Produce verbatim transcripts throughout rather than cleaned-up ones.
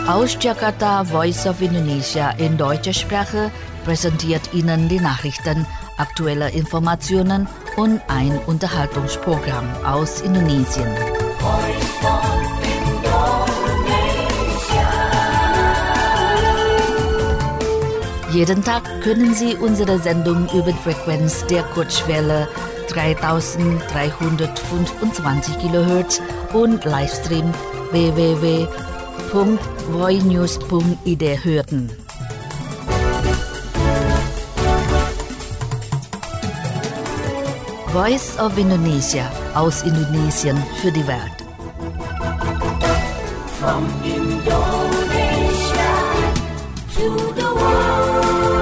Aus Jakarta, Voice of Indonesia in deutscher Sprache präsentiert Ihnen die Nachrichten, aktuelle Informationen und ein Unterhaltungsprogramm aus Indonesien. Voice of Indonesia. Jeden Tag können Sie unsere Sendung über die Frequenz der Kurzwelle dreitausenddreihundertfünfundzwanzig Kilohertz und Livestream w w w punkt voinews punkt i d hören. Voice of Indonesia aus Indonesien für die Welt. From Indonesia to the world.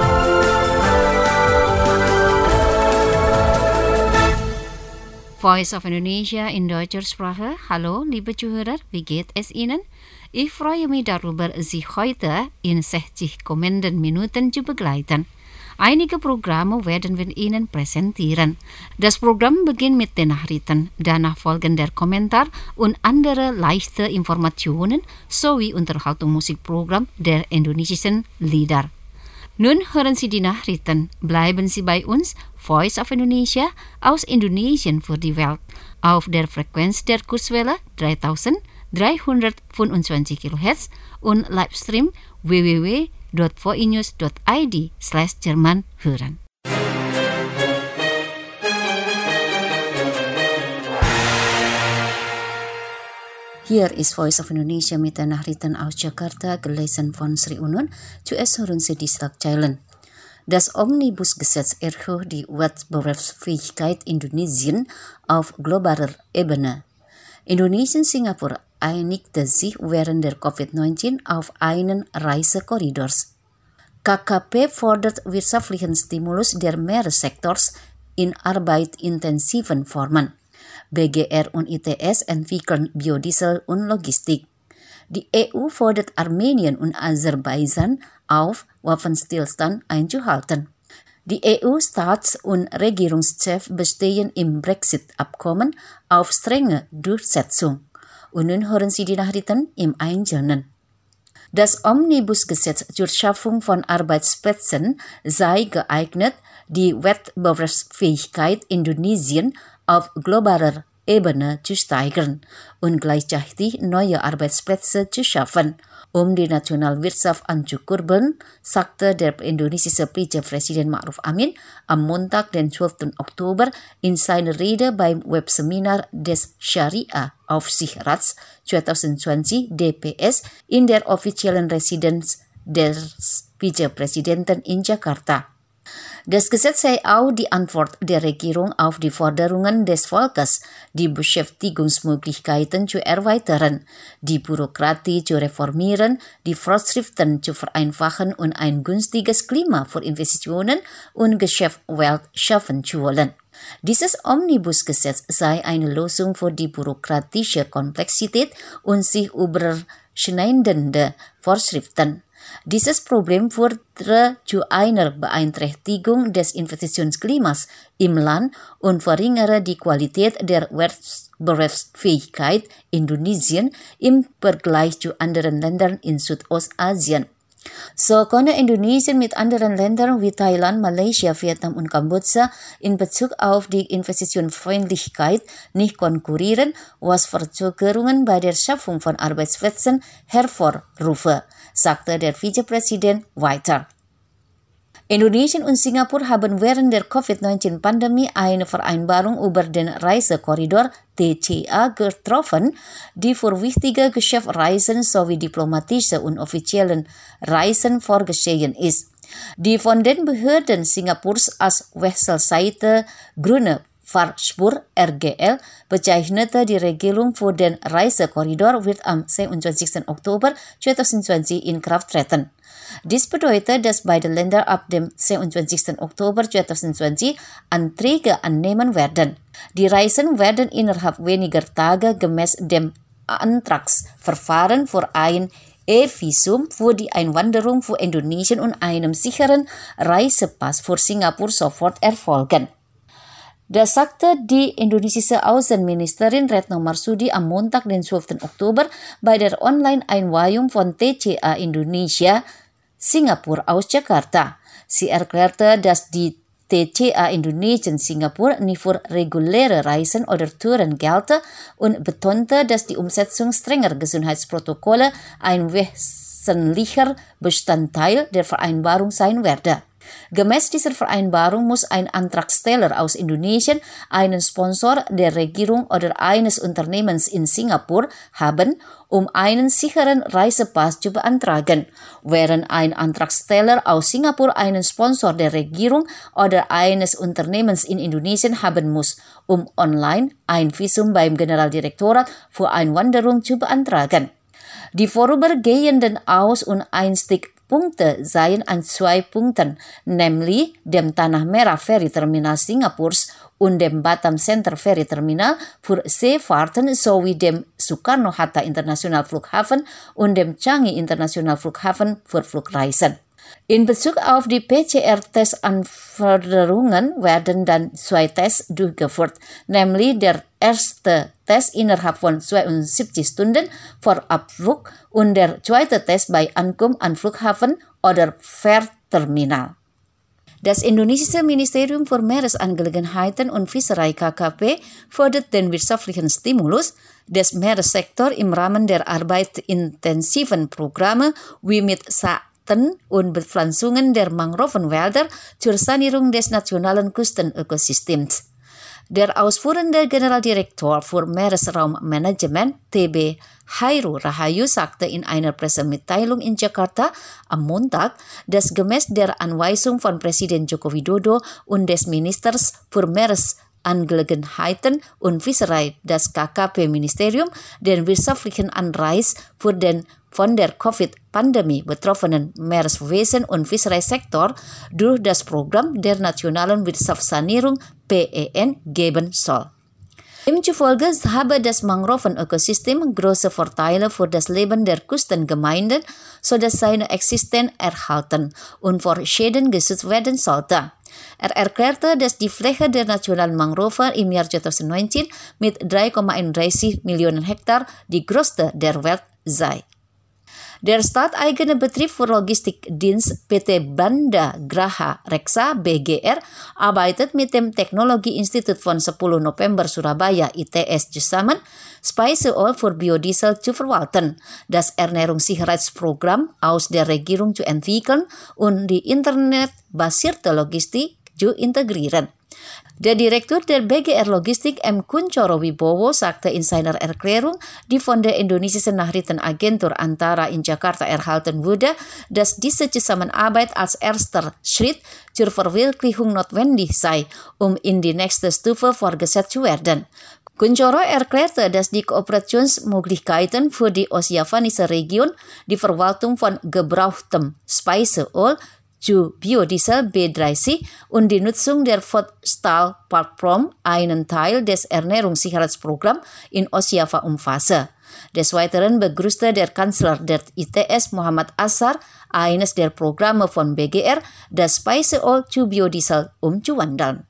Voice of Indonesia in deutscher Sprache. Hallo, liebe Zuhörer, wie geht es Ihnen? Ich freue mich darüber, Sie heute in sechzig kommenden Minuten zu begleiten. Einige Programme werden wir Ihnen präsentieren. Das Programm beginnt mit den Nachrichten, danach folgen der Kommentar und andere leichte Informationen sowie Unterhaltungsmusikprogramm der indonesischen Lieder. Nun hören Sie die Nachrichten. Bleiben Sie bei uns, Voice of Indonesia aus Indonesien für die Welt, auf der Frequenz der Kurzwelle dreitausenddreihundertfünfundzwanzig Kilohertz und Livestream w w w punkt voinews punkt i d slash Jerman hören. Hier ist Voice of Indonesia mit den Nachrichten aus Jakarta, gelesen von Sri Unun. Zuerst hören Sie die Schlagzeilen. Das Omnibusgesetz erhöht die Wettbewerbsfähigkeit Indonesien auf globaler Ebene. Indonesien-Singapur einigte sich während der Covid neunzehn auf einen Reisekorridor. K K P fordert wirtschaftlichen Stimulus der Meeressektors in arbeitintensiven Formen. B G R und I T S entwickeln Biodiesel und Logistik. Die E U fordert Armenien und Aserbaidschan auf, Waffenstillstand einzuhalten. Die E U-Staats- und Regierungschefs bestehen im Brexit-Abkommen auf strenge Durchsetzung. Und nun hören Sie die Nachrichten im Einzelnen. Das Omnibusgesetz zur Schaffung von Arbeitsplätzen sei geeignet, die Wettbewerbsfähigkeit Indonesien auf globaler Ebene zu steigern und gleichzeitig neue Arbeitsplätze zu schaffen, um die Nationalwirtschaft anzukurbeln, sagte der indonesische Vizepräsident Ma'ruf Amin am Montag, den zwölften Oktober, in seiner Rede beim Webseminar des Scharia-Aufsichtsrats zwanzig zwanzig D P S in der offiziellen Residenz des Vizepräsidenten in Jakarta. Das Gesetz sei auch die Antwort der Regierung auf die Forderungen des Volkes, die Beschäftigungsmöglichkeiten zu erweitern, die Bürokratie zu reformieren, die Vorschriften zu vereinfachen und ein günstiges Klima für Investitionen und Geschäftswelt schaffen zu wollen. Dieses Omnibusgesetz sei eine Lösung für die bürokratische Komplexität und sich überschneidende Vorschriften. Dieses Problem führte zu einer Beeinträchtigung des Investitionsklimas im Land und verringere die Qualität der Wettbewerbsfähigkeit Indonesien im Vergleich zu anderen Ländern in Südostasien. So konnte Indonesien mit anderen Ländern wie Thailand, Malaysia, Vietnam und Kambodscha in Bezug auf die Investitionsfreundlichkeit nicht konkurrieren, was Verzögerungen bei der Schaffung von Arbeitsplätzen hervorrufe, sagte der Vizepräsident weiter. Indonesien und Singapur haben während der Covid neunzehn Pandemie eine Vereinbarung über den Reisekorridor T C A getroffen, die für wichtige Geschäftsreisen sowie diplomatische und offiziellen Reisen vorgesehen ist. Die von den Behörden Singapurs als Wechselseite Grüne Fahrspur R G L bezeichnete die Regelung für den Reisekorridor wird am siebenundzwanzigsten Oktober zweitausendzwanzig in Kraft treten. Dies bedeutet, dass beide Länder ab dem siebenundzwanzigsten Oktober zweitausendzwanzig Anträge annehmen werden. Die Reisen werden innerhalb weniger Tage gemäß dem Antragsverfahren für ein E-Visum für die Einwanderung für Indonesien und einem sicheren Reisepass für Singapur sofort erfolgen. Das sagte die indonesische Außenministerin Retno Marsudi am Montag, den zwölften Oktober, bei der Online-Einweihung von T C A Indonesia Singapur aus Jakarta. Sie erklärte, dass die T C A Indonesien Singapur nicht für reguläre Reisen oder Touren gelte und betonte, dass die Umsetzung strenger Gesundheitsprotokolle ein wesentlicher Bestandteil der Vereinbarung sein werde. Gemäß dieser Vereinbarung muss ein Antragsteller aus Indonesien einen Sponsor der Regierung oder eines Unternehmens in Singapur haben, um einen sicheren Reisepass zu beantragen, während ein Antragsteller aus Singapur einen Sponsor der Regierung oder eines Unternehmens in Indonesien haben muss, um online ein Visum beim Generaldirektorat für Einwanderung zu beantragen. Die vorübergehenden Aus- und Einstiegpunkte seien an zwei Punkten, nämlich dem Tanah Merah Ferry Terminal Singapurs und dem Batam Center Ferry Terminal für Seefahrten sowie dem Soekarno-Hatta International Flughafen und dem Changi International Flughafen für Flugreisen. In Bezug auf die P C R-Testanforderungen werden dann zwei Tests durchgeführt, nämlich der erste Test innerhalb von zweiundsiebzig Stunden vor Abflug und der zweite Test bei Ankunft an Flughafen oder Fährterminal. Das indonesische Ministerium für Meeresangelegenheiten und Fischerei K K P fördert den wirtschaftlichen Stimulus des Meeressektors im Rahmen der arbeitintensiven Programme wie mit und Bepflanzungen der Mangrovenwälder zur Sanierung des nationalen Küstenökosystems. Der ausführende Generaldirektor für Meeresraummanagement T B Hairu Rahayu sagte in einer Pressemitteilung in Jakarta am Montag, dass gemäß der Anweisung von Presiden Joko Widodo und des Ministers für Meeresangelegenheiten und Fischerei das K K P-Ministerium den wirtschaftlichen Anreiz für den von der Covid-Pandemie betroffenen Meereswesen- und Fischereisektor durch das Programm der Nationalen Wirtschaftssanierung P E N geben soll. Demzufolge habe das Mangrovenökosystem große Vorteile für das Leben der Küstengemeinden, sodass seine Existenz erhalten und vor Schäden geschützt werden sollte. Er erklärte, dass die Fläche der nationalen Mangrove im Jahr zweitausendneunzehn mit drei Komma einunddreißig Millionen Hektar die größte der Welt sei. Der staateigene Betrieb für Logistikdienst P T Banda Graha Reksa B G R arbeitet mit dem Technologieinstitut von sepuluh November Surabaya I T S zusammen, Speiseöl für Biodiesel zu verwalten, das Ernährungssicherheitsprogramm aus der Regierung zu entwickeln und die internetbasierte Logistik zu integrieren. Der Direktor der B G R Logistik M. Kunchoro Wibowo sagte in seiner Erklärung, die von der indonesischen Nachrichtenagentur Antara in Jakarta erhalten wurde, dass diese Zusammenarbeit als erster Schritt zur Verwirklichung notwendig sei, um in die nächste Stufe fortgesetzt zu werden. Kunchoro erklärte, dass die Kooperationsmöglichkeiten für die ostjavanische Region, die Verwaltung von gebrauchtem Speiseöl zu Biodiesel B dreißig und die Nutzung der Foodstahl-Plattform einen Teil des Ernährungssicherheitsprogramms in Ostjava umfasse. Des Weiteren begrüßte der Kanzler der I T S Muhammad Asar eines der Programme von B G R, das Speiseöl zu Biodiesel umzuwandeln.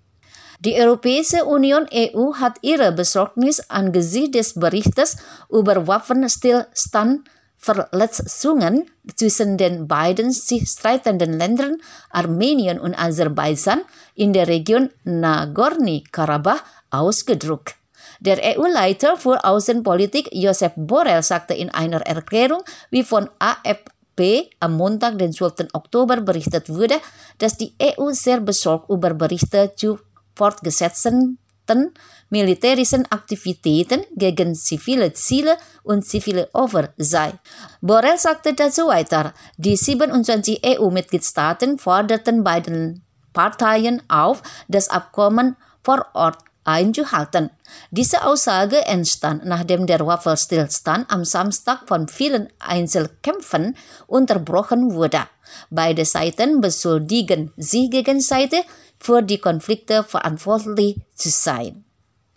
Die Europäische Union E U hat ihre Besorgnis angesichts des Berichtes über Waffenstillstand Verletzungen zwischen den beiden sich streitenden Ländern Armenien und Aserbaidschan in der Region Nagorno-Karabach ausgedrückt. Der E U-Leiter für Außenpolitik Josep Borrell sagte in einer Erklärung, wie von A F P am Montag, den zwölften Oktober berichtet wurde, dass die E U sehr besorgt über Berichte zu fortgesetzten militärischen Aktivitäten gegen zivile Ziele und zivile Opfer sei. Borrell sagte dazu weiter, die siebenundzwanzig E U-Mitgliedstaaten forderten beiden Parteien auf, das Abkommen vor Ort einzuhalten. Diese Aussage entstand, nachdem der Waffenstillstand am Samstag von vielen Einzelkämpfen unterbrochen wurde. Beide Seiten beschuldigen sich gegenseitig, für die Konflikte verantwortlich zu sein.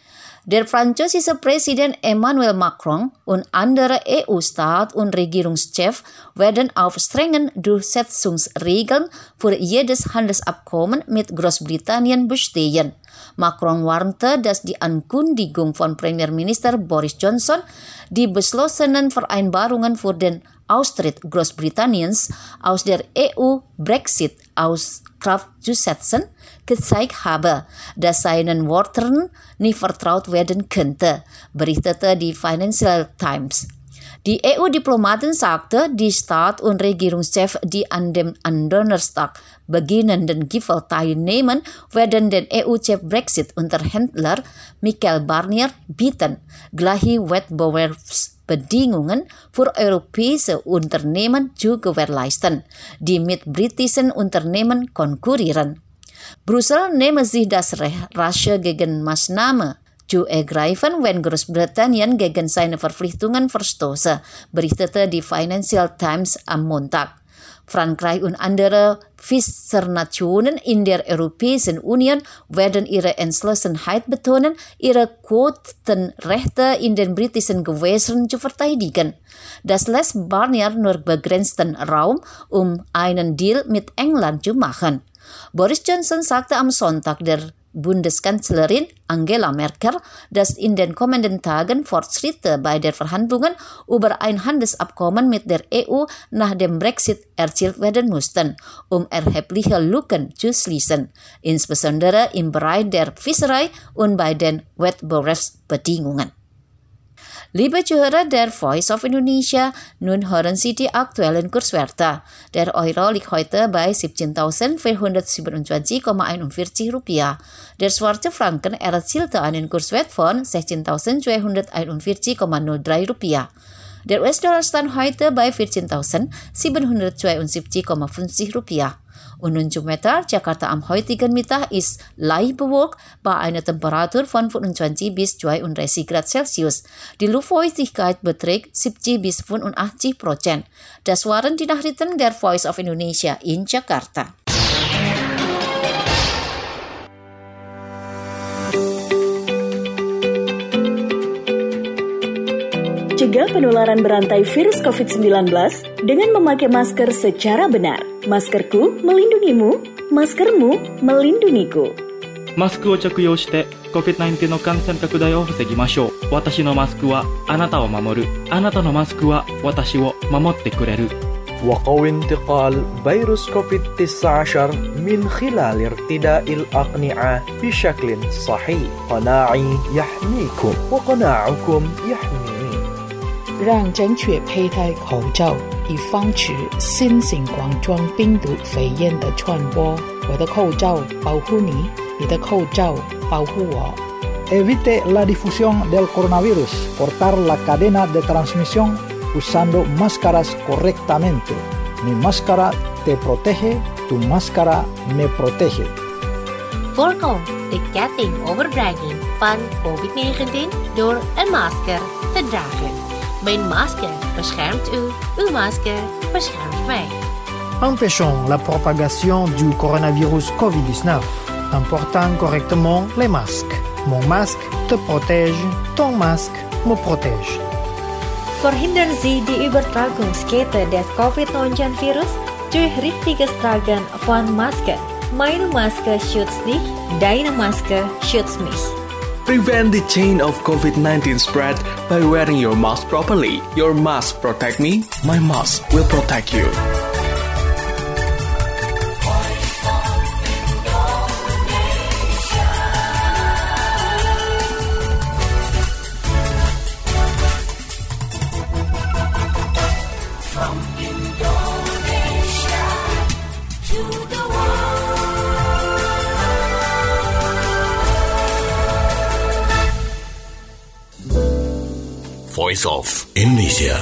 Der französische Präsident Emmanuel Macron und andere E U-Staats- und Regierungschefs werden auf strengen Durchsetzungsregeln für jedes Handelsabkommen mit Großbritannien bestehen. Macron warnte, dass die Ankündigung von Premierminister Boris Johnson, die beschlossenen Vereinbarungen für den Austritt Großbritanniens aus der E U Brexit aus Kraft zu setzen, gezeigt habe, dass seinen Worten nicht vertraut werden könnte, berichtete die Financial Times. Die E U-Diplomaten sagten, die Staats- und Regierungschefs, die an dem am Donnerstag beginnenden Gipfel teilnehmen, werden den E U-Chef Brexit-Unterhändler Michel Barnier bitten, gleiche Wettbewerbsbedingungen für europäische Unternehmen zu gewährleisten, die mit britischen Unternehmen konkurrieren. Brüssel nehme sich das Recht, rasche Gegenmaßnahmen zu ergreifen, wenn Großbritannien gegen seine Verpflichtungen verstoße, berichtete die Financial Times am Montag. Frankreich und andere Fischernationen in der Europäischen Union werden ihre Entschlossenheit betonen, ihre Quotenrechte in den britischen Gewässern zu verteidigen. Das lässt Barnier nur begrenzten Raum, um einen Deal mit England zu machen. Boris Johnson sagte am Sonntag der Bundeskanzlerin Angela Merkel, dass in den kommenden Tagen Fortschritte bei den Verhandlungen über ein Handelsabkommen mit der E U nach dem Brexit erzielt werden mussten, um erhebliche Lücken zu schließen, insbesondere im Bereich der Fischerei und bei den Wettbewerbsbedingungen. Liebe Zuhörer der Voice of Indonesia, nun hören Sie die aktuellen Kurswerte. Der Euro liegt heute bei siebzehntausendvierhundertsiebenundzwanzig Komma einundvierzig Rupiah. Der Schweizer Franken erzielte einen Kurswert von sechzehntausendzweihunderteinundvierzig Komma null drei Rupiah. Der U S-Dollar stand heute bei vierzehntausendsiebenhundertzweiundsiebzig Komma fünfzig Rupiah. Und nun zum Wetter. Jakarta am heutigen Mittag ist leicht bewölkt bei einer Temperatur von fünfundzwanzig bis zweiunddreißig Grad Celsius. Die Luftfeuchtigkeit beträgt siebzig bis fünfundachtzig Prozent. Das waren die Nachrichten der Voice of Indonesia in Jakarta. Cegah penularan berantai virus covid sembilan belas dengan memakai masker secara benar. Maskerku melindungimu, maskermu melindungiku. マスクを着用して コビッドナインティーン の感染拡大を防ぎましょう。私のマスクはあなたを守る。あなたのマスクは私を守ってくれる。 وقوي انتقال فيروس كوفيد تسعة عشر من خلال ارتداء الأقنعة بشكل صحيح. قناعي يحميكم وقناعكم يحميني. 让正确佩戴口罩，以防止新型冠状病毒肺炎的传播。我的口罩保护你，你的口罩保护我。 Evite la difusión del coronavirus, cortar la cadena de transmisión usando máscaras correctamente. Mi máscara te protege, tu máscara me protege. Voorkom de ketting overbrenging van covid negentien door een masker te dragen. Mijn masker beschermt u, uw masker beschermt mij. Empêchons la propagation du coronavirus covid dix-neuf en portant correctement les masques. Mon masque te protège, ton masque me protège. Verhindern Sie die Übertragungskette des covid neunzehn Virus durch richtiges Tragen von Maske. Meine Maske schützt dich, deine Maske schützt mich. Prevent the chain of covid nineteen spread by wearing your mask properly. Your mask protect me, my mask will protect you. Voice of Indonesia.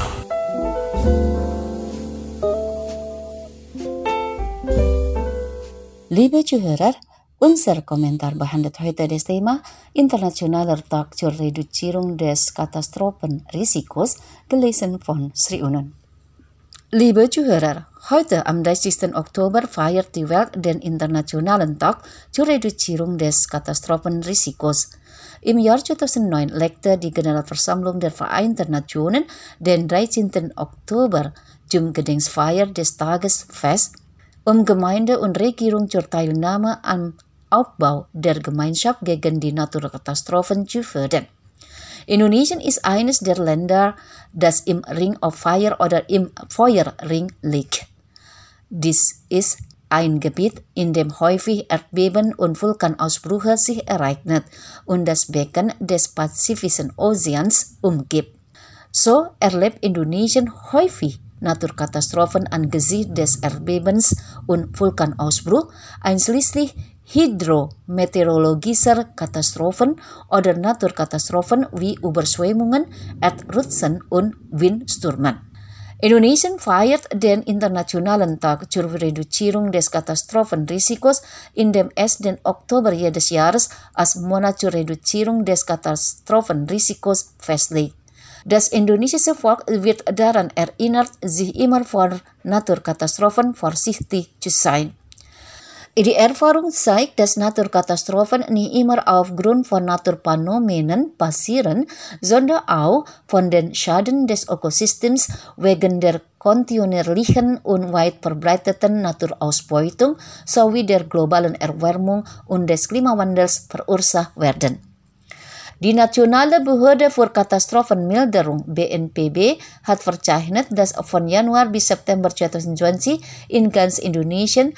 Liebe Zuhörer, unser Kommentar behandelt heute das Thema Internationaler Tag zur Reduzierung des Katastrophenrisikos, gelesen von Sri Unun. Liebe Zuhörer, heute am dreißigsten Oktober feiert die Welt den Internationalen Tag zur Reduzierung des Katastrophenrisikos. Im Jahr zweitausendneun legte die Generalversammlung der Vereinten Nationen den dreizehnten Oktober zum Gedenkfeier des Tages fest, um Gemeinde und Regierung zur Teilnahme am Aufbau der Gemeinschaft gegen die Naturkatastrophen zu fördern. Indonesien ist eines der Länder, das im Ring of Fire oder im Feuerring liegt. Dies ist ein Gebiet, in dem häufig Erdbeben und Vulkanausbrüche sich ereignen und das Becken des Pazifischen Ozeans umgibt. So erlebt Indonesien häufig Naturkatastrophen angesichts des Erdbebens und Vulkanausbruch, einschließlich hydrometeorologischer Katastrophen oder Naturkatastrophen wie Überschwemmungen, Erdrutschen und Windstürmen. Indonesien feiert den Internationalen Tag zur Reduzierung des Katastrophenrisikos in dem ersten Oktober jedes Jahres als Monat zur Reduzierung des Katastrophenrisikos festlegt. Das indonesische Volk wird daran erinnert, sich immer vor Naturkatastrophen vorsichtig zu sein. Die Erfahrung zeigt, dass Naturkatastrophen nicht immer aufgrund von Naturphänomenen passieren, sondern auch von den Schaden des Ökosystems wegen der kontinuierlichen und weit verbreiteten Naturausbeutung sowie der globalen Erwärmung und des Klimawandels verursacht werden. Die Nationale Behörde für Katastrophenmilderung B N P B hat verzeichnet, dass von Januar bis September zweitausendzwanzig in ganz Indonesien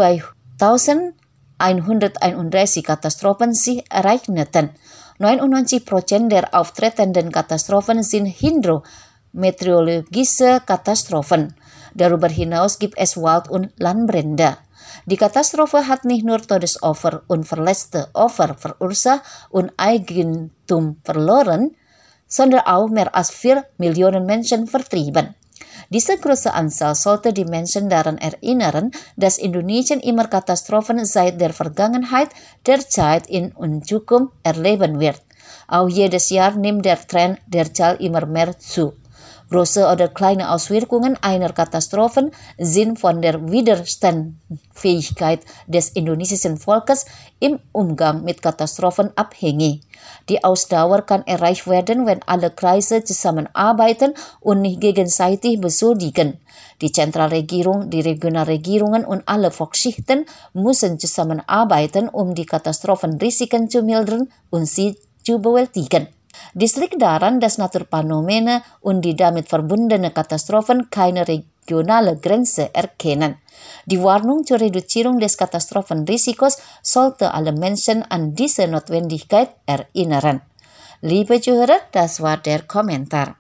zweitausendeinhunderteinunddreißig Katastrophen sich ereigneten. neunundneunzig Prozent der auftretenden Katastrophen sind hydrometeorologische Katastrophen. Darüber hinaus gibt es Wald- und Landbrände. Die Katastrophe hat nicht nur Todesopfer und verletzte Opfer verursacht und Eigentum verloren, sondern auch mehr als vier Millionen Menschen vertrieben. Diese große Anzahl sollte die Menschen daran erinnern, dass Indonesien immer Katastrophen seit der Vergangenheit, derzeit und Zukunft erleben wird. Auch jedes Jahr nimmt der Trend der Zahl immer mehr zu. Große oder kleine Auswirkungen einer Katastrophe sind von der Widerstandsfähigkeit des indonesischen Volkes im Umgang mit Katastrophen abhängig. Die Ausdauer kann erreicht werden, wenn alle Kreise zusammenarbeiten und nicht gegenseitig beschuldigen. Die Zentralregierung, die Regionalregierungen und alle Volksschichten müssen zusammenarbeiten, um die Katastrophenrisiken zu mildern und sie zu bewältigen. Dies liegt daran, dass Naturphänomene und die damit verbundenen Katastrophen keine regionale Grenze erkennen. Die Warnung zur Reduzierung des Katastrophenrisikos sollte alle Menschen an diese Notwendigkeit erinnern. Liebe Zuhörer, das war der Kommentar.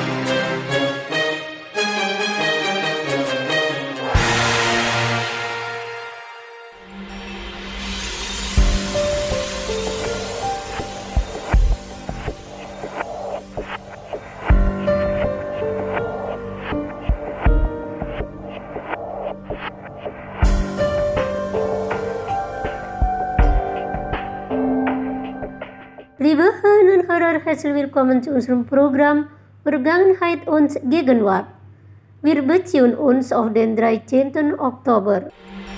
Liebe Hörerinnen und Hörer, herzlich willkommen zu unserem Programm Vergangenheit und Gegenwart. Wir beziehen uns auf den dreizehnten Oktober.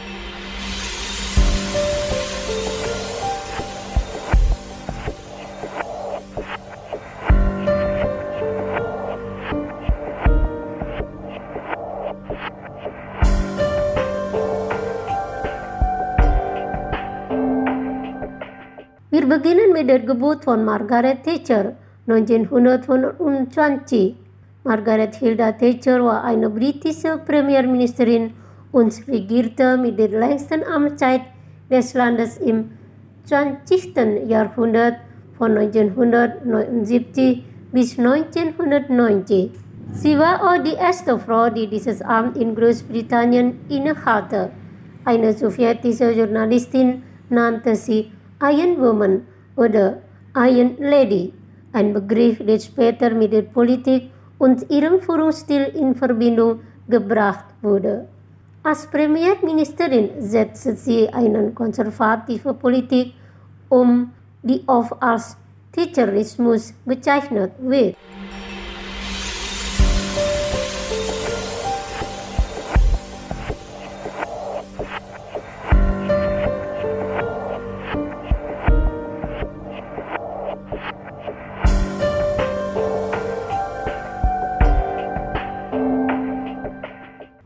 Wir beginnen mit der Geburt von Margaret Thatcher neunzehnhundertfünfundzwanzig. Margaret Hilda Thatcher war eine britische Premierministerin und regierte mit der längsten Amtszeit des Landes im zwanzigsten Jahrhundert von neunzehnhundertneunundsiebzig bis neunzehnhundertneunzig. Sie war auch die erste Frau, die dieses Amt in Großbritannien innehatte. Eine sowjetische Journalistin nannte sie Iron Woman oder Iron Lady, ein Begriff, der später mit der Politik und ihrem Führungsstil in Verbindung gebracht wurde. Als Premierministerin setzte sie eine konservative Politik um, die oft als Thatcherismus bezeichnet wird.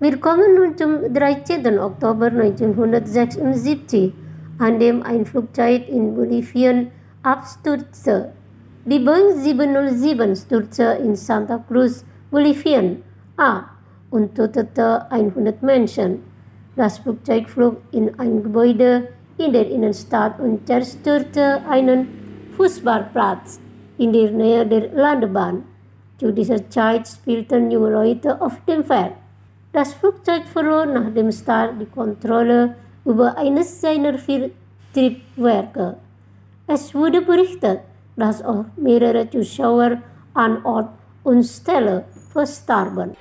Wir kommen nun zum dreizehnten Oktober neunzehnhundertsechsundsiebzig, an dem ein Flugzeug in Bolivien abstürzte. Die Boeing sieben null sieben stürzte in Santa Cruz, Bolivien, ab und tötete hundert Menschen. Das Flugzeug flog in ein Gebäude in der Innenstadt und zerstörte einen Fußballplatz in der Nähe der Landebahn. Zu dieser Zeit spielten junge Leute auf dem Feld. Das Flugzeug verlor nach dem Start die Kontrolle über eines seiner vier Triebwerke. Es wurde berichtet, dass auch mehrere Zuschauer an Ort und Stelle verstarben.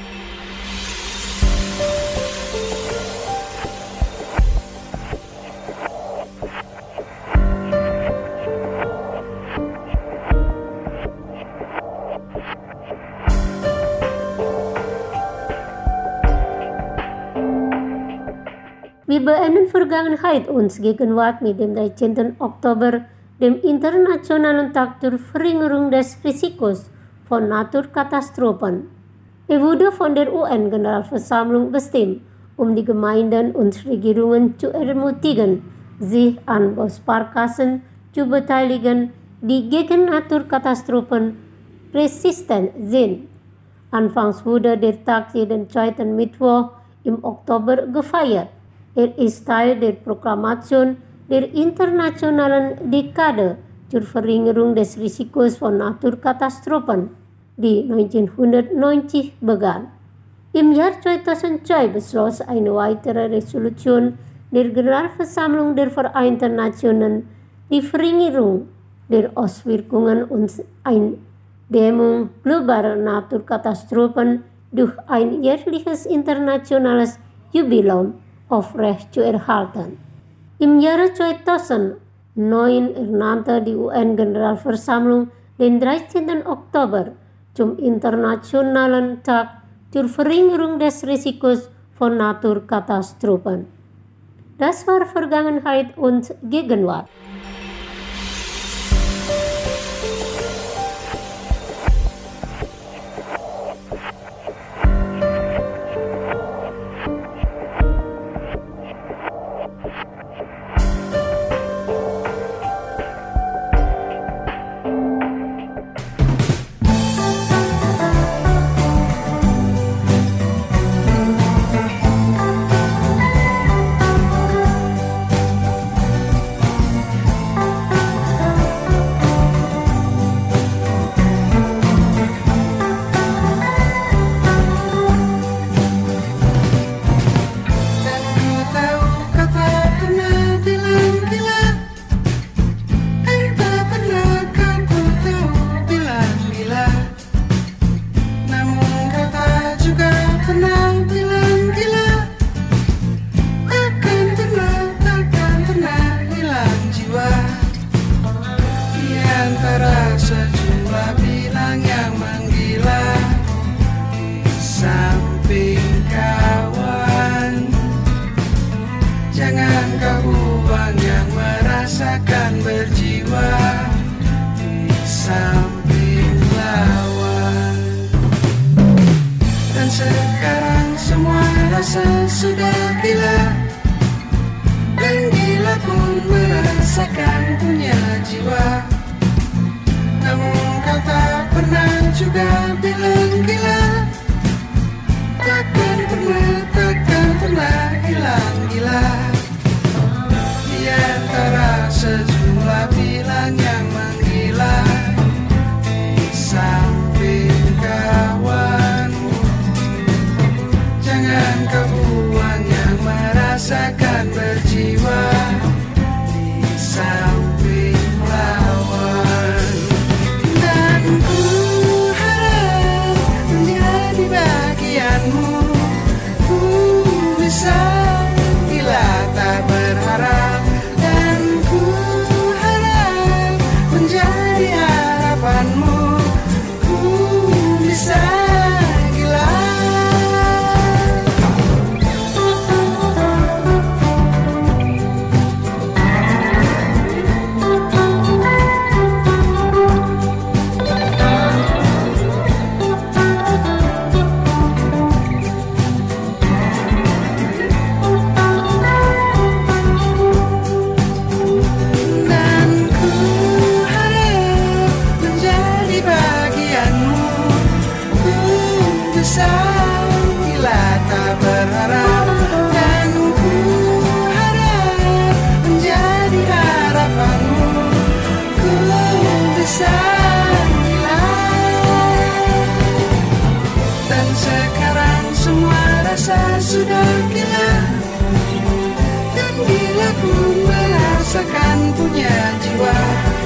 Wir beenden Vergangenheit und Gegenwart mit dem dreizehnten Oktober, dem Internationalen Tag zur Verringerung des Risikos von Naturkatastrophen. Er wurde von der U N-Generalversammlung bestimmt, um die Gemeinden und Regierungen zu ermutigen, sich an Bausparkassen zu beteiligen, die gegen Naturkatastrophen resistent sind. Anfangs wurde der Tag jeden zweiten Mittwoch im Oktober gefeiert. Er ist Teil der Proklamation der Internationalen Dekade zur Verringerung des Risikos von Naturkatastrophen, die neunzehnhundertneunzig begann. Im Jahr zweitausendzwei beschloss eine weitere Resolution der Generalversammlung der Vereinten Nationen die Verringerung der Auswirkungen und Eindämmung globaler Naturkatastrophen durch ein jährliches internationales Jubiläum aufrechtzuerhalten. Im Jahre zweitausendneun ernannte die U N-Generalversammlung den dreizehnten Oktober zum Internationalen Tag zur Verringerung des Risikos von Naturkatastrophen. Das war Vergangenheit und Gegenwart. Dan ku harap bisa bila tak berharap, dan ku harap menjadi harapanmu. Ku bisa bila, dan sekarang semua rasa sudah gila, dan bila ku merasakan punya jiwa,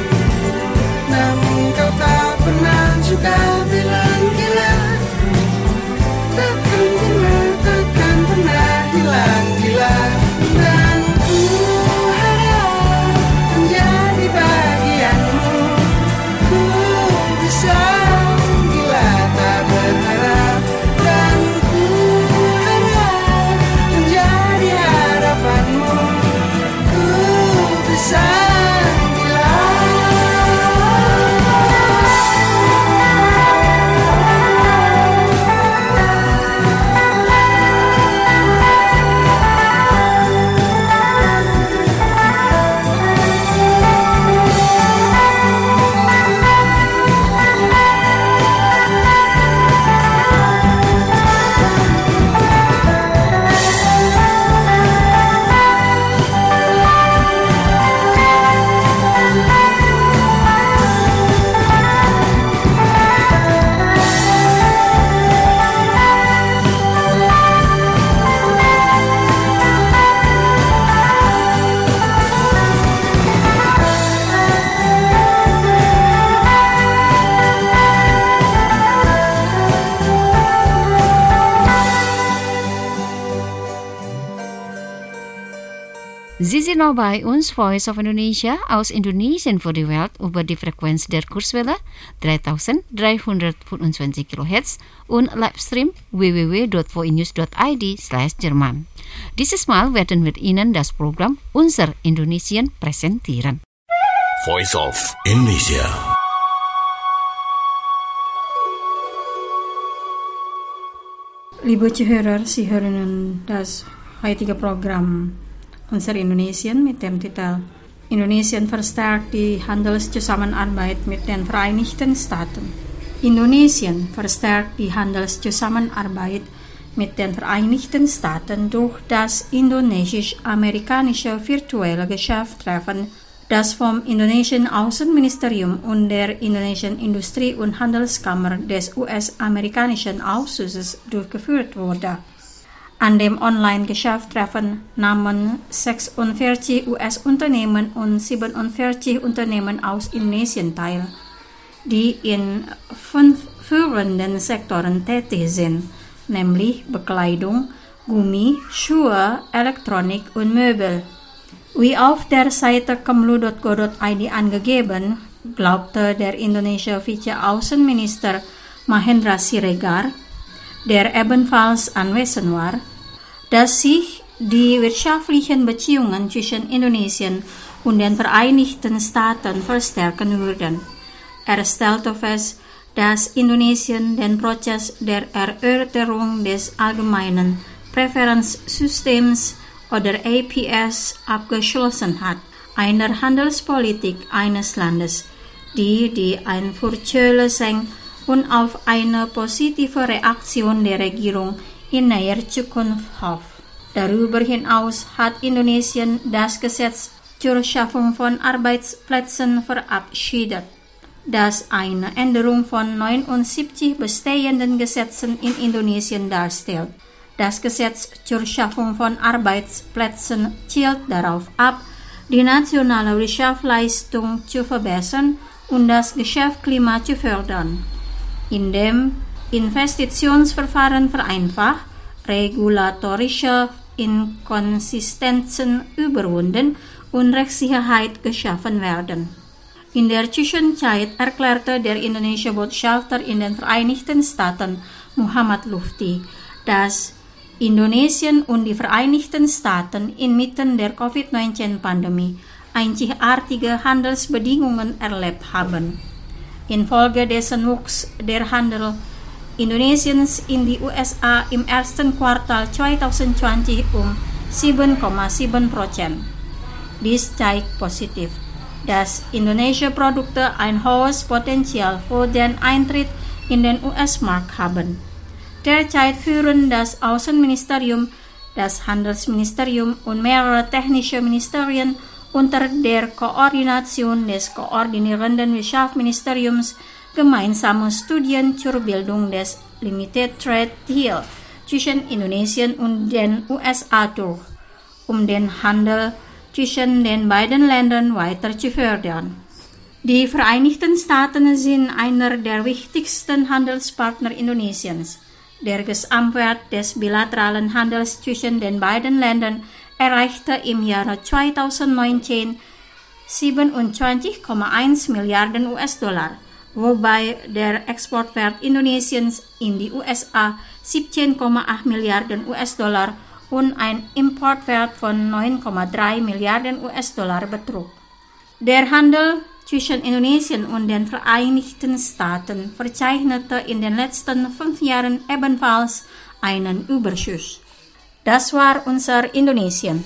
namun kau tak pernah juga bilang gila. Takkan pernah, takkan pernah hilang gila. Dan ku harap menjadi bagianmu. Ku bisa gila tak berharap, dan ku harap menjadi harapanmu. Ku bisa gila. Sie sind noch bei uns, Voice of Indonesia, aus Indonesien für die Welt über die Frequenz der Kurzwelle dreitausenddreihundertfünfundzwanzig Kilohertz und Livestream w w w punkt voinews punkt i d slash Jerman. Dieses Mal werden wir Ihnen das Programm Unser Indonesien präsentieren. Voice of Indonesia. Liebe Zuhörer, Sie hören das heutige Programm Unser Indonesien mit dem Titel Indonesien verstärkt die Handelszusammenarbeit mit den Vereinigten Staaten. Indonesien verstärkt die Handelszusammenarbeit mit den Vereinigten Staaten durch das indonesisch-amerikanische virtuelle Geschäftstreffen, das vom indonesischen Außenministerium und der indonesischen Industrie- und Handelskammer des U S-amerikanischen Ausschusses durchgeführt wurde. An dem Online-Geschäftstreffen nahmen sechsundvierzig U S-Unternehmen und siebenundvierzig Unternehmen aus Indonesien teil, die in fünf führenden Sektoren tätig sind, nämlich Bekleidung, Gummi, Schuhe, Elektronik und Möbel. Wie auf der Seite kemlu punkt go punkt i d angegeben, glaubte der indonesische Vize-Außenminister Mahendra Siregar, der ebenfalls anwesend war, dass sich die wirtschaftlichen Beziehungen zwischen Indonesien und den Vereinigten Staaten verstärken würden. Er stellte fest, dass Indonesien den Prozess der Erörterung des allgemeinen Präferenzsystems oder A P S abgeschlossen hat, einer Handelspolitik eines Landes, die die Einfuhrzölle senkt und auf eine positive Reaktion der Regierung in näher Zukunft hofft. Darüber hinaus hat Indonesien das Gesetz zur Schaffung von Arbeitsplätzen verabschiedet, das eine Änderung von neunundsiebzig bestehenden Gesetzen in Indonesien darstellt. Das Gesetz zur Schaffung von Arbeitsplätzen zielt darauf ab, die nationale Wirtschaftsleistung zu verbessern und das Geschäftsklima zu fördern, indem Investitionsverfahren vereinfacht, regulatorische Inkonsistenzen überwunden und Rechtssicherheit geschaffen werden. In der Zwischenzeit erklärte der indonesische Botschafter in den Vereinigten Staaten, Muhammad Lufti, dass Indonesien und die Vereinigten Staaten inmitten der Covid neunzehn Pandemie einzigartige Handelsbedingungen erlebt haben. Infolgedessen wuchs der Handel Indonesiens in die U S A im ersten Quartal zwanzig zwanzig um sieben Komma sieben Prozent. Dies zeigt positiv, dass indonesische Produkte ein hohes Potenzial für den Eintritt in den U S-Markt haben. Derzeit führen das Außenministerium, das Handelsministerium und mehrere technische Ministerien unter der Koordination des koordinierenden Wirtschaftsministeriums gemeinsame Studien zur Bildung des Limited Trade Deal zwischen Indonesien und den U S A durch, um den Handel zwischen den beiden Ländern weiter zu fördern. Die Vereinigten Staaten sind einer der wichtigsten Handelspartner Indonesiens. Der Gesamtwert des bilateralen Handels zwischen den beiden Ländern erreichte im Jahr zweitausendneunzehn siebenundzwanzig Komma eins Milliarden U S-Dollar, wobei der Exportwert Indonesiens in die U S A siebzehn Komma acht Milliarden U S-Dollar und ein Importwert von neun Komma drei Milliarden U S-Dollar betrug. Der Handel zwischen Indonesien und den Vereinigten Staaten verzeichnete in den letzten fünf Jahren ebenfalls einen Überschuss. Das war unser Indonesien.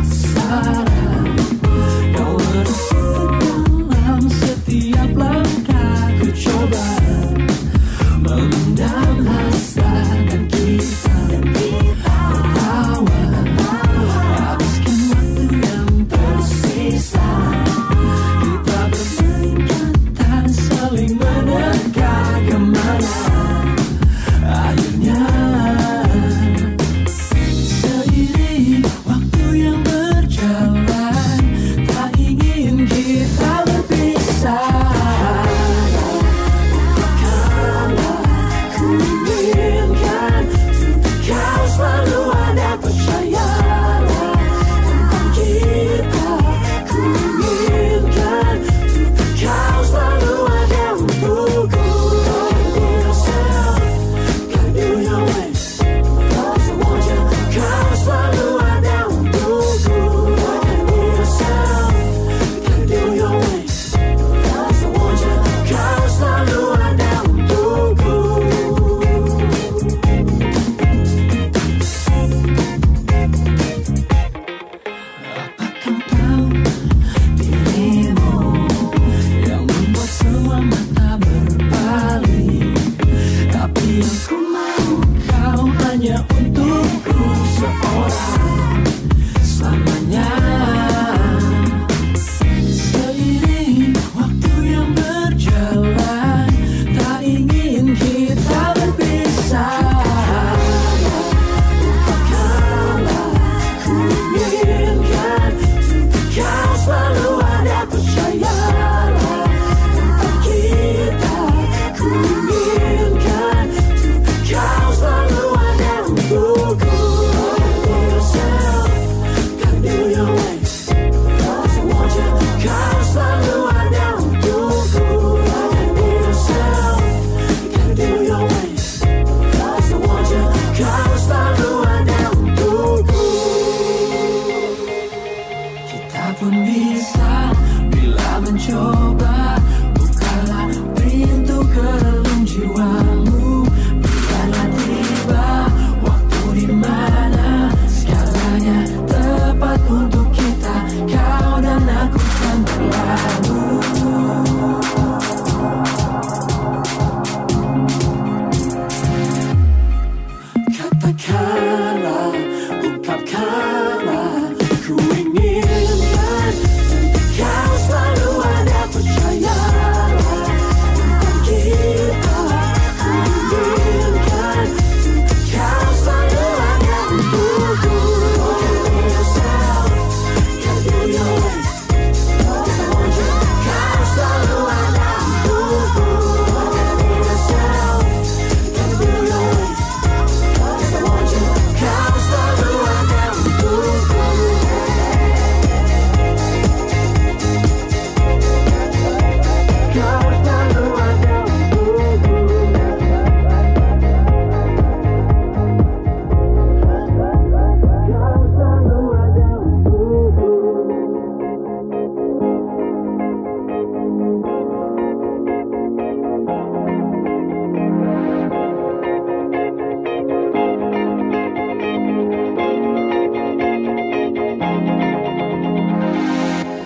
Setiap langkah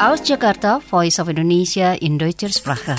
Aus Jakarta, Voice of Indonesia in Deutscher Sprache.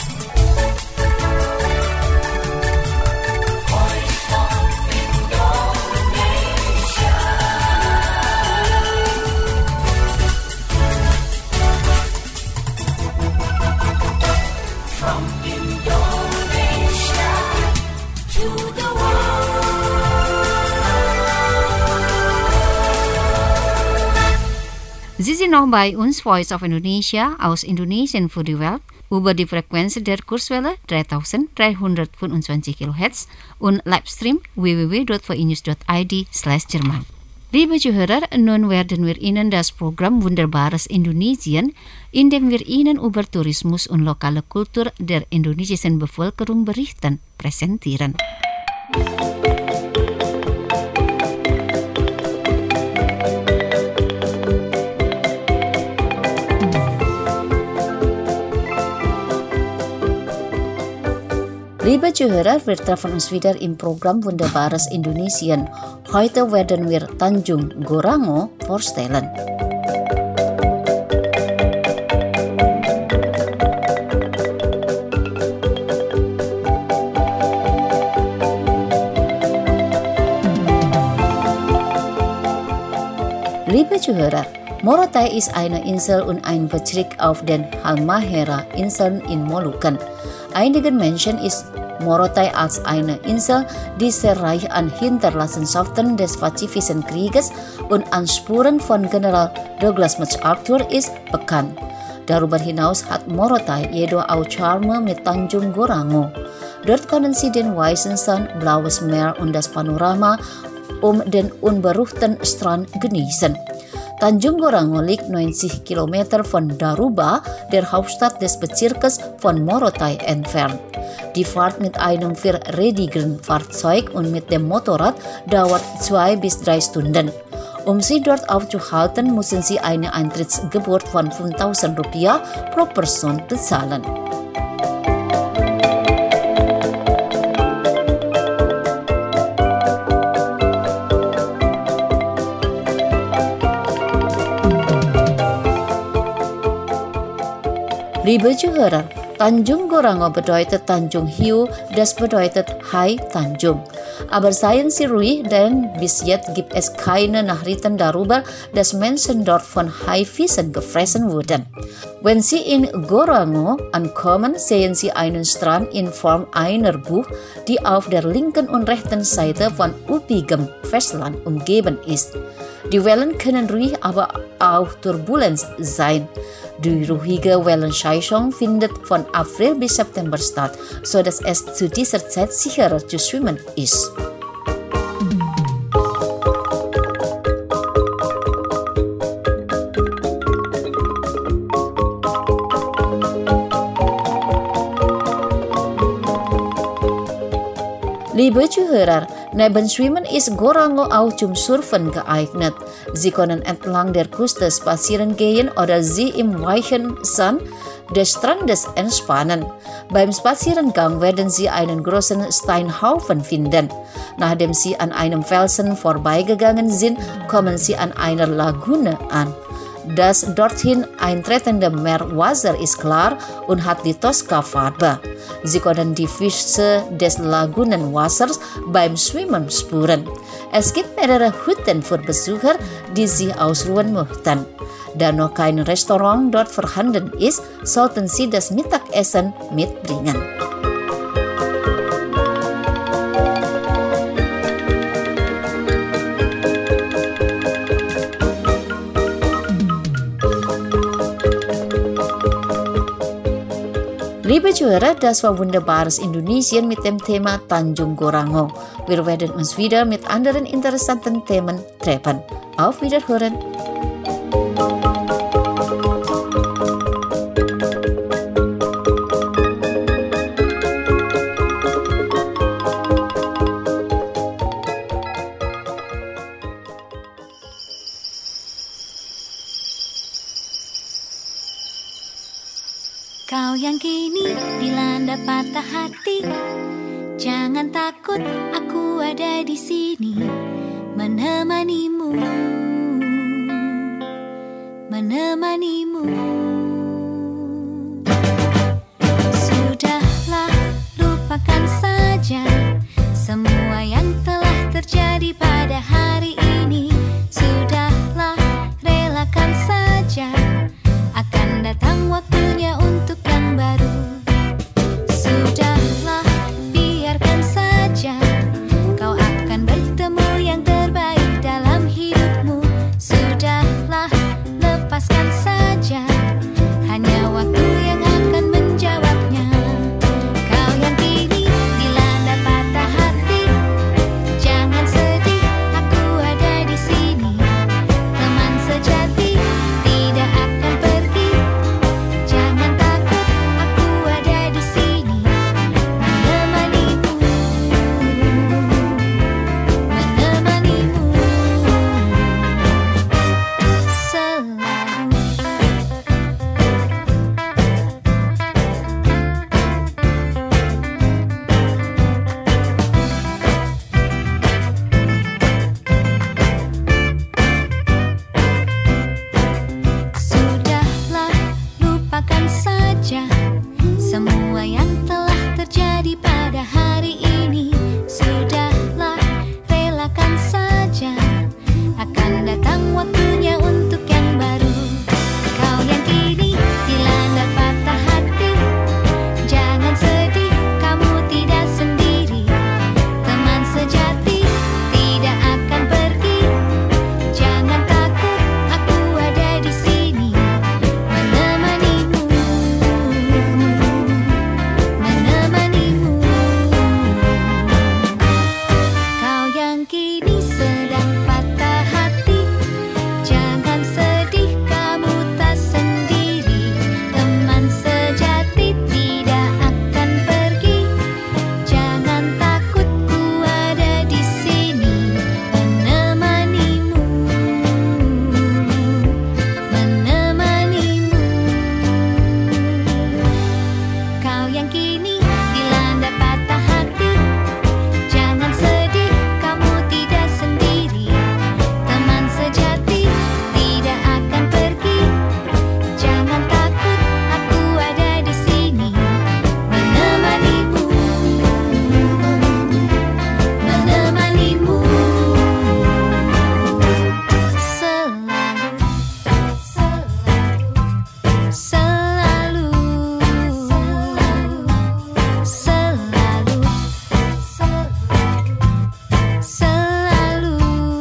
Sie sind noch bei uns, Voice of Indonesia, aus Indonesien für die Welt, über die Frequenz der Kurswelle dreitausenddreihundertfünfundzwanzig Kilohertz und Livestream w w w dot v i news dot i d slash Jerman. Liebe Zuhörer, nun werden wir Ihnen das Programm Wunderbares Indonesien, in dem wir Ihnen über Tourismus und lokale Kultur der indonesischen Bevölkerung berichten, präsentieren. Liebe Zuhörer, wir treffen uns wieder im Programm Wunderbares Indonesien. Heute werden wir Tanjung Gorango vorstellen. Liebe Zuhörer, Morotai ist eine Insel und ein Bezirk auf den Halmahera-Inseln in Molukken. Einigen Menschen ist Morotai als eine Insel, die sehr reich an Hinterlassenschaften des Pazifischen Krieges und an Spuren von General Douglas MacArthur ist bekannt. Darüber hinaus hat Morotai jedoch auch Charme mit Tanjung Gorango. Dort können Sie den weißen Sand, blaues Meer und das Panorama um den unberührten Strand genießen. Tanjung Gorango liegt neunzig Kilometer von Daruba, der Hauptstadt des Bezirkes von Morotai, entfernt. Die Fahrt mit einem vierrädigen Fahrzeug und mit dem Motorrad dauert zwei bis drei Stunden. Um Sie dort aufzuhalten, müssen Sie eine Eintrittsgebühr von fünftausend Rupiah pro Person bezahlen. Liebe Zuhörer, Tanjung Gorango bedeutet Tanjung Hiu, das bedeutet Hai Tanjung. Aber seien Sie ruhig, denn bis jetzt gibt es keine Nachrichten darüber, dass Menschen dort von Haifischen gefressen wurden. Wenn Sie in Gorango ankommen, sehen Sie einen Strand in Form einer Bucht, die auf der linken und rechten Seite von üppigem Festland umgeben ist. Die Wellen können ruhig, aber auch turbulent sein. Die ruhige Wellensaison findet von April bis September statt, sodass es zu dieser Zeit sicherer zu schwimmen ist. Liebe Zuhörer, neben Schwimmen ist Gorango auch zum Surfen geeignet. Sie können entlang der Küste spazieren gehen oder sie im weichen Sand des Strandes entspannen. Beim Spazierengang werden Sie einen großen Steinhaufen finden. Nachdem Sie an einem Felsen vorbeigegangen sind, kommen Sie an einer Lagune an. Das dorthin eintretende Meerwasser ist klar und hat die Tosca-Farbe. Sie können die Fische des Lagunenwassers beim Schwimmen spüren. Es gibt mehrere Hütten für Besucher, die sich ausruhen möchten. Da noch kein Restaurant dort vorhanden ist, sollten Sie das Mittagessen mitbringen. Liebe Zuhörer, das war Wunderbares Indonesien mit dem Thema Tanjung Gorango. Wir werden uns wieder mit anderen interessanten Themen treffen. Auf Wiederhören! Kau yang kini dilanda patah hati, jangan takut, aku ada di sini menemanimu, menemanimu. datang waktunya untuk yang baru. Kau yang kini dilanda patah hati, jangan sedih, kamu tidak sendiri. Teman sejati tidak akan pergi, jangan takut, aku ada di sini menemanimu, menemanimu. Kau yang kini sedang patah hati, jangan sedih, kamu tak sendiri. Teman sejati tidak akan pergi, jangan takut, ku ada di sini menemanimu, menemanimu. Kau yang kini dilanda patah hati, jangan sedih, kamu tidak sendiri. Teman sejati tidak akan pergi, jangan takut, aku ada di sini menemanimu, menemanimu. Selalu, selalu, selalu, selalu, selalu,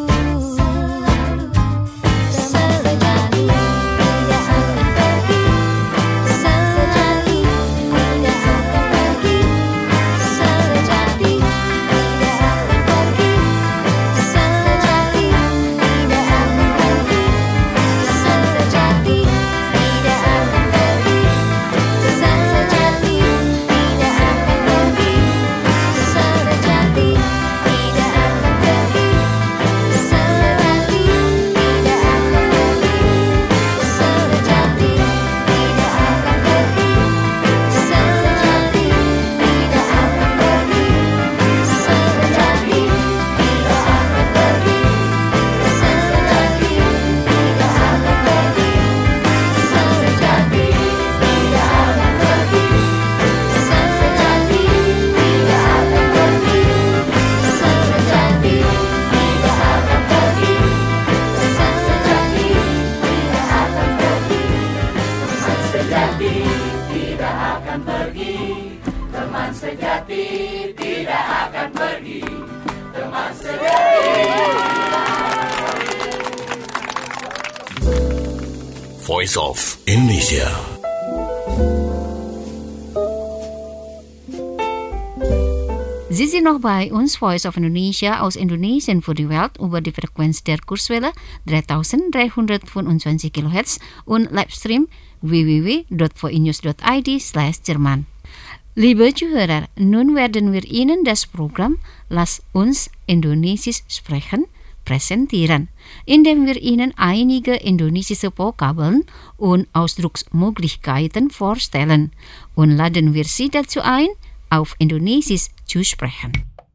selalu, tidak akan pergi, selalu, tidak akan pergi, sejati tidak akan pergi, sejati tidak akan pergi, sejati tidak akan pergi, sejati tidak akan pergi, sejati tidak akan pergi, sejati tidak akan pergi, sejati tidak akan pergi, sejati tidak akan pergi, sejati tidak akan pergi, sejati tidak akan pergi, sejati tidak akan pergi, sejati tidak akan pergi, sejati tidak akan pergi, sejati tidak akan pergi, sejati tidak akan pergi, teman sejati tidak akan pergi, teman sejati. Voice of Indonesia. Sie sind noch bei uns, Voice of Indonesia aus Indonesien für die Welt über die Frequenz der Kurzwelle dreitausenddreihundertfünfundzwanzig Kilohertz und Livestream w w w dot voinews dot i d slash Jerman. Liebe Zuhörer, nun werden wir Ihnen das Programm Lass uns Indonesisch sprechen präsentieren, indem wir Ihnen einige indonesische Vokabeln und Ausdrucksmöglichkeiten vorstellen und laden wir Sie dazu ein, auf Indonesisch zu sprechen.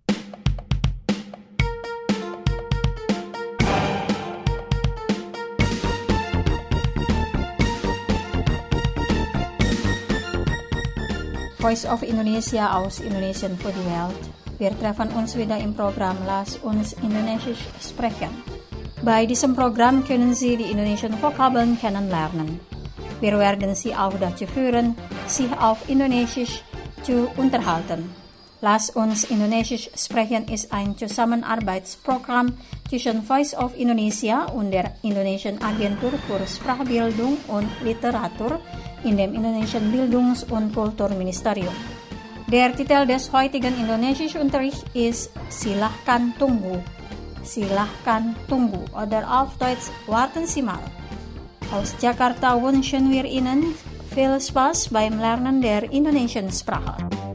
Voice of Indonesia aus Indonesien für die Welt. Wir treffen uns wieder im Programm Lass uns Indonesisch sprechen. Bei diesem Programm können Sie die indonesischen Vokabeln kennenlernen. Wir werden Sie auch dazu führen, sich auf Indonesisch zu unterhalten. Lass uns Indonesisch sprechen ist ein Zusammenarbeitsprogramm zwischen Voice of Indonesia und der Indonesischen Agentur für Sprachbildung und Literatur in dem Indonesischen Bildungs- und Kulturministerium. Der Titel des heutigen Indonesischunterrichts ist Silahkan tunggu. Silahkan tunggu oder auf Deutsch warten Sie mal. Aus Jakarta wünschen wir Ihnen viel Spaß beim Lernen der indonesischen Sprache.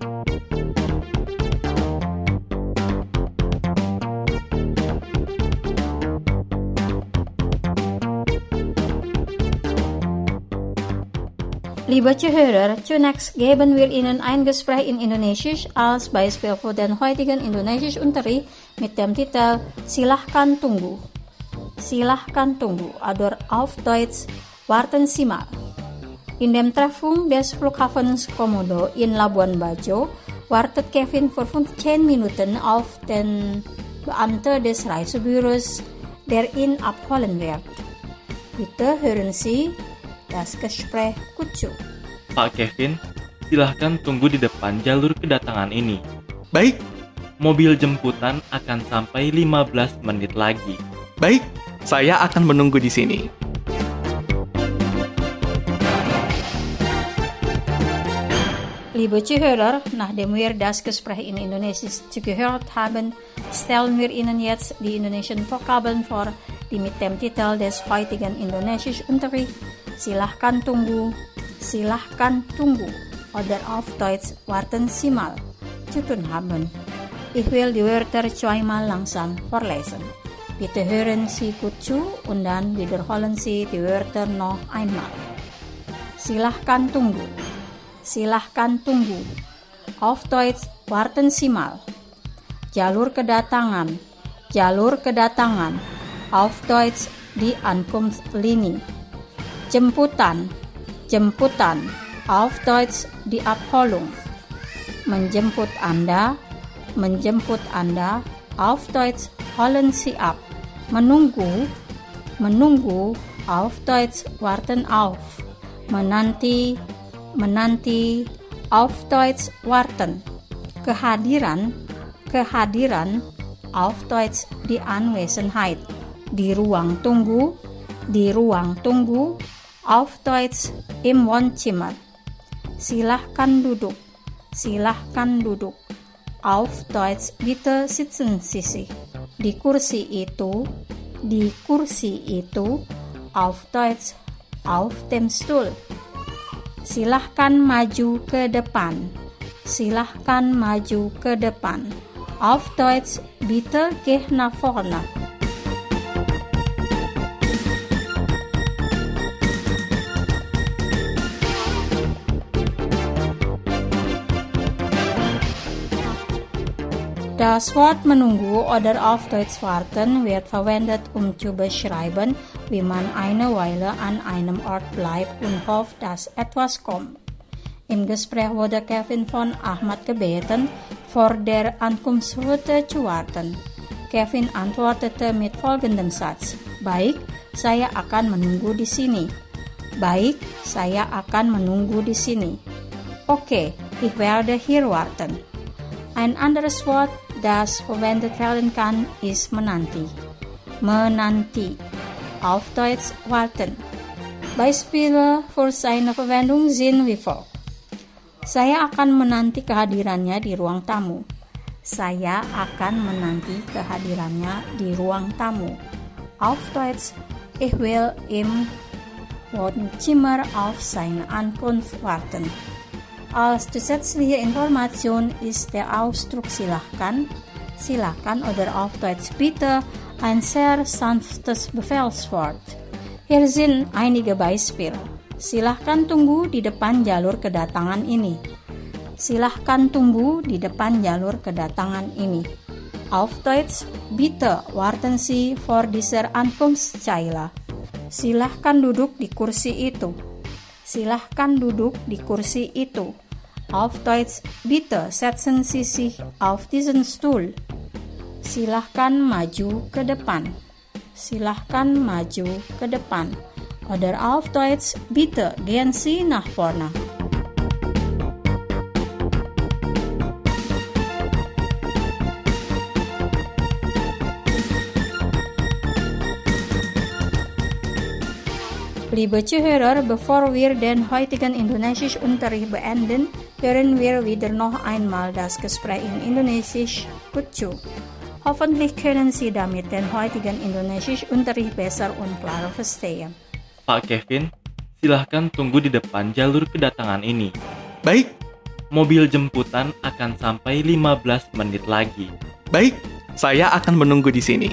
Liebe Zuhörer, zunächst geben wir Ihnen ein Gespräch in Indonesisch als Beispiel für den heutigen Indonesischunterricht mit dem Titel Silahkan tunggu. Silahkan tunggu oder auf Deutsch warten Sie mal. In dem Treffpunkt des Flughafens Komodo in Labuan Bajo wartet Kevin für fünfzehn Minuten auf den Beamten des Reisebüros der ihn abholen wird. Bitte hören Sie das Gespräch gut zu. Pak Kevin, silahkan tunggu di depan jalur kedatangan ini. Baik. Mobil jemputan akan sampai lima belas menit lagi. Baik, saya akan menunggu di sini. Liebe Zuhörer, nachdem wir das Gespräch in Indonesisch zugehört haben, stellen wir Ihnen jetzt die indonesian Vokabeln vor, die mit dem Titel des heutigen Indonesisch-Unterrichts Silahkan tunggu, silahkan tunggu oder auf Deutsch warten Sie mal zu tun haben. Ich will die Wörter zweimal langsam vorlesen. Bitte hören Sie gut zu und dann wiederholen Sie die Wörter noch einmal. Silahkan tunggu. Silahkan tunggu. Auf Deutsch, warten Sie mal. Jalur kedatangan. Jalur kedatangan. Auf Deutsch, die Ankunftslinie. Jemputan. Jemputan. Auf Deutsch, die Abholung. Menjemput Anda. Menjemput Anda. Auf Deutsch, holen Sie ab. Menunggu. Menunggu. Auf Deutsch, warten auf. Menanti. Menanti, auf Deutsch warten. Kehadiran, kehadiran, auf Deutsch die Anwesenheit. Di ruang tunggu, di ruang tunggu, auf Deutsch im Wohnzimmer. Silahkan duduk, silahkan duduk. Auf Deutsch bitte sitzen Sie sich. Di kursi itu, di kursi itu, auf Deutsch auf dem Stuhl. Silahkan maju ke depan. Silahkan maju ke depan. Auf Deutsch, bitte geh nach vorne. Das Wort menunggu oder auf Deutsch warten wird verwendet, um zu beschreiben, wie man eine Weile an einem Ort bleibt und hofft, dass etwas kommt. Im Gespräch wurde Kevin von Ahmad gebeten, vor der Ankunftsroute zu warten. Kevin antwortete mit folgendem Satz: Baik, saya akan menunggu di sini. Baik, saya akan menunggu di sini. Okay, ich werde hier warten. Ein anderes Wort, das verwendet werden kann, ist menanti. Menanti. Auf Deutsch warten. Beispiele für seine Verwendung sind wie folgt. Saya akan menanti kehadirannya di ruang tamu. Saya akan menanti kehadirannya di ruang tamu. Auf Deutsch, ich will im Wohnzimmer auf seine Ankunft warten. Als zusätzliche Information ist der Ausdruck silahkan, silahkan oder auf Deutsch bitte ein sehr sanftes Befehlswort. Hier sind einige Beispiele. Silahkan tunggu di depan jalur kedatangan ini. Silahkan tunggu di depan jalur kedatangan ini. Auf Deutsch, bitte warten Sie vor dieser Ankunftszeile. Silahkan duduk di kursi itu. Silahkan duduk di kursi itu. Auf Deutsch, bitte setzen Sie sich auf diesen Stuhl. Silahkan maju ke depan. Silahkan maju ke depan. Oder auf Deutsch, bitte gehen Sie nach vorne. Liebe Zuhörer, bevor wir den heutigen Indonesisch-Unterricht beenden, hören wir wieder noch einmal das Gespräch in Indonesisch gut zu. Hoffentlich können Sie damit den heutigen Indonesisch-Unterricht besser und klarer verstehen. Pak Kevin, silahkan tunggu di depan jalur kedatangan ini. Baik. Mobil jemputan akan sampai lima belas menit lagi. Baik, saya akan menunggu di sini.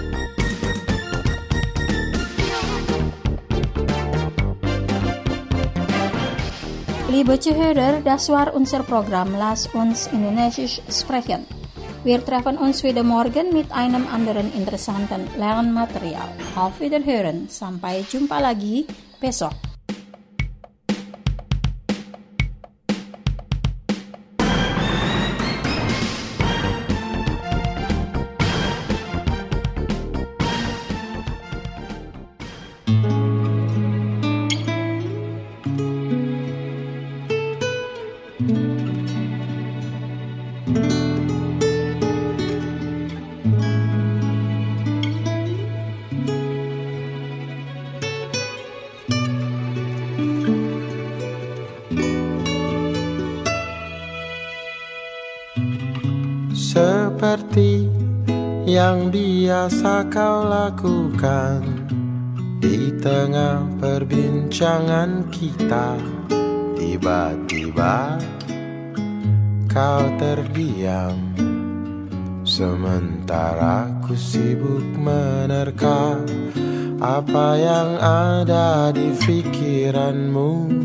Liebe Zuhörer, das war unser Programm Lass uns Indonesisch sprechen. Wir treffen uns wieder morgen mit einem anderen interessanten Lernmaterial. Auf Wiederhören, sampai jumpa lagi besok. Seperti yang biasa kau lakukan di tengah perbincangan kita, tiba-tiba kau terdiam, sementara ku sibuk menerka apa yang ada di pikiranmu.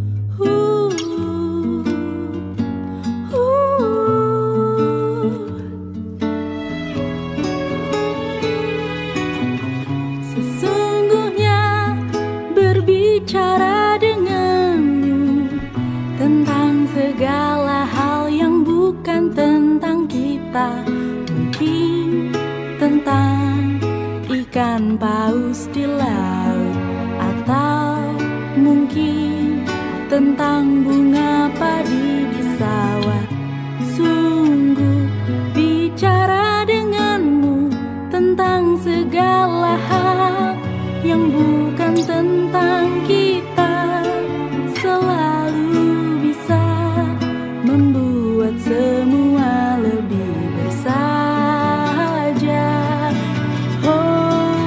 Bicara denganmu tentang segala hal yang bukan tentang kita, mungkin tentang ikan paus di laut, atau mungkin tentang bunga padi di sawah. Sungguh bicara denganmu tentang segala hal yang bukan tentang kita selalu bisa membuat semua lebih bersahaja. Oh.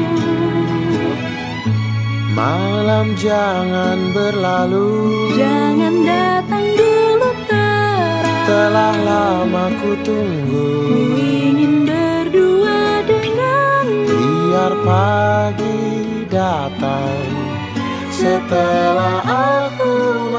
Malam jangan berlalu, jangan datang dulu terang. Telah lama ku tunggu, ku ingin berdua denganmu. Biar pagi datang setelah aku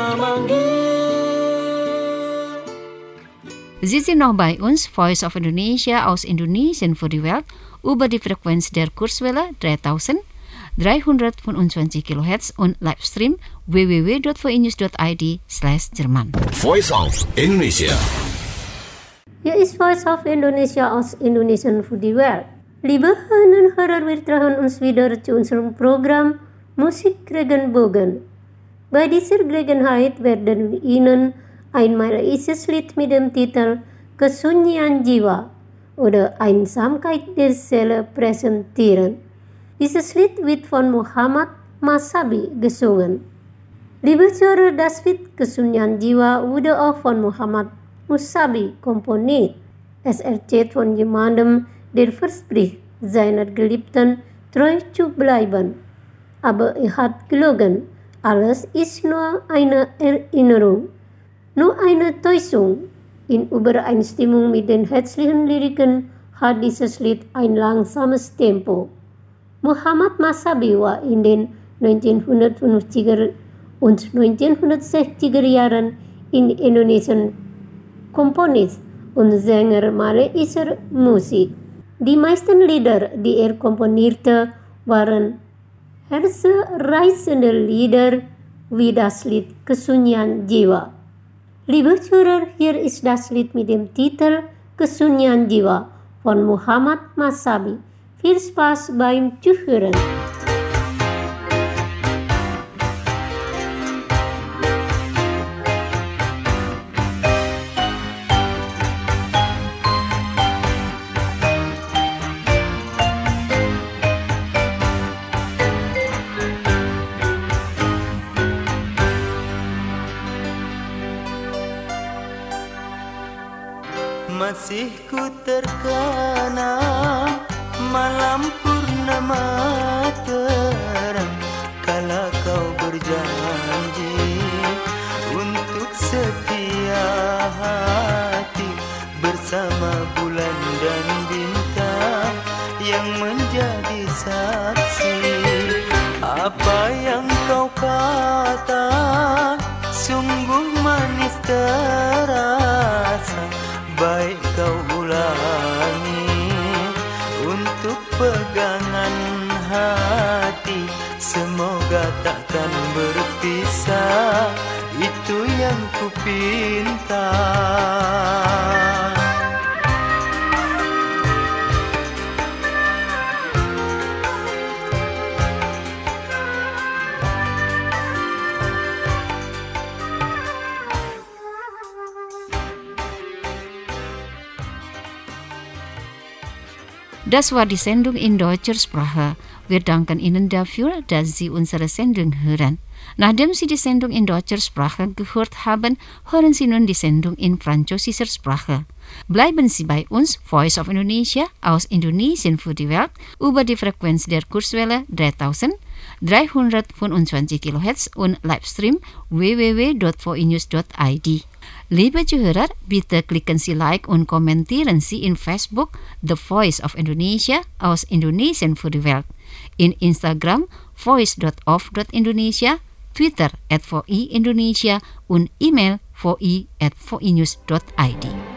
memanggil. Sie sind noch bei uns, Voice of Indonesia aus Indonesien für die Welt, über die Frequenz der Kurzwelle dreitausenddreihundertfünfundzwanzig Kilohertz und Livestream w w w dot v news dot i d slash Jerman. Voice of Indonesia. Hier ist Voice of Indonesia aus Indonesien für die Welt. Liebe Hörerinnen und Hörer, wir treffen uns wieder zu unserem Programm Musik Regenbogen. Bei dieser Gelegenheit werden wir Ihnen ein malaysisches Lied mit dem Titel Kesunyian Jiwa oder Einsamkeit der Seele präsentieren. Dieses Lied wird von Muhammad Masabi gesungen. Liebe Zuhörer, das Lied Kesunyian Jiwa wurde auch von Muhammad Masabi komponiert. Es erzählt von jemandem, der verspricht, seiner Geliebten treu zu bleiben. Aber er hat gelogen. Alles ist nur eine Erinnerung, nur eine Täuschung. In Übereinstimmung mit den herzlichen Lyriken hat dieses Lied ein langsames Tempo. Muhammad Masabi war in den neunzehnhundertfünfziger und neunzehnhundertsechziger Jahren in Indonesien Komponist und Sänger malaysischer Musik. Die meisten Lieder, die er komponierte, waren herzreißende Lieder wie das Lied Kesunyian Jiwa. Liebe Zuhörer, hier ist das Lied mit dem Titel Kesunyian Jiwa von Muhammad Masabi. Viel Spaß beim Zuhören. Masih ku terkenang malam purnama terang kala kau berjanji untuk setia hati bersama bulan dan bintang yang menjadi saksi. Apa yang kau kata sungguh manis terasa. Baik kau ulangi untuk pegangan hati. Semoga takkan berpisah, itu yang ku pinta. Das war die Sendung in deutscher Sprache. Wir danken Ihnen dafür, dass Sie unsere Sendung hören. Nachdem Sie die Sendung in deutscher Sprache gehört haben, hören Sie nun die Sendung in französischer Sprache. Bleiben Sie bei uns, Voice of Indonesia, aus Indonesien für die Welt, über die Frequenz der Kurzwelle dreitausenddreihundertfünfundzwanzig Kilohertz und Livestream w w w dot v i news dot i d. Liebe Zuhörer, bitte klicken Sie Like und kommentieren Sie in Facebook The Voice of Indonesia aus Indonesien für die Welt, in Instagram voice dot of dot indonesia, Twitter at v i indonesia und E-Mail v i at v i news dot i d.